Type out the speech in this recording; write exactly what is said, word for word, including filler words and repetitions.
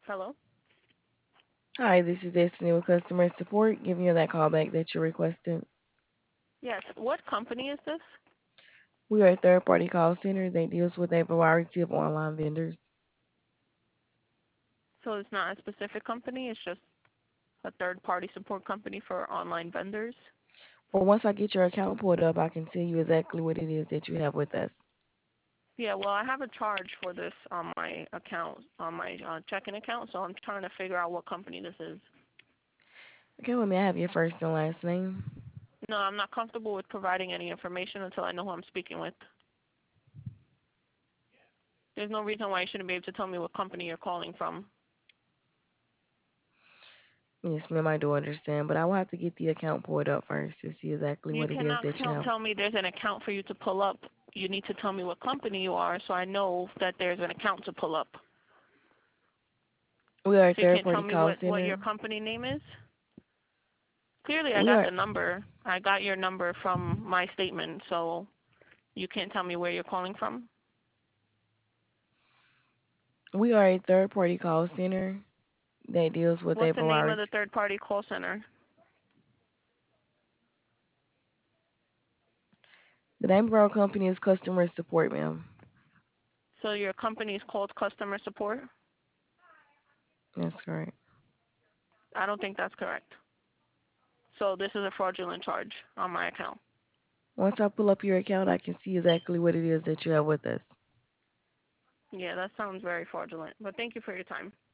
Hello? Hi, this is Destiny with customer support, giving you that callback that you requested. Yes. What company is this? We are a third-party call center that deals with a variety of online vendors. So it's not a specific company, it's just a third party support company for online vendors. Well, once I get your account pulled up, I can tell you exactly what it is that you have with us. Yeah, well, I have a charge for this on my account, on my uh, checking account, so I'm trying to figure out what company this is. Okay, well, may I have your first and last name? No, I'm not comfortable with providing any information until I know who I'm speaking with. There's no reason why you shouldn't be able to tell me what company you're calling from. Yes, ma'am, I do understand, but I will have to get the account pulled up first to see exactly You what it is cannot that you tell have. tell me there's an account for you to pull up. You need to tell me what company you are so I know that there's an account to pull up. We are a So you can't tell third-party me call what, what center. your company name is? Clearly I We got are the number. I got your number from my statement, so you can't tell me where you're calling from? we are a third-party call center that deals with a What's the name of variety. the third party call center? The name of our company is Customer Support, ma'am. So your company is called customer support? That's correct. I don't think that's correct. So this is a fraudulent charge on my account. Once I pull up your account, I can see exactly what it is that you have with us. Yeah, that sounds very fraudulent. But thank you for your time.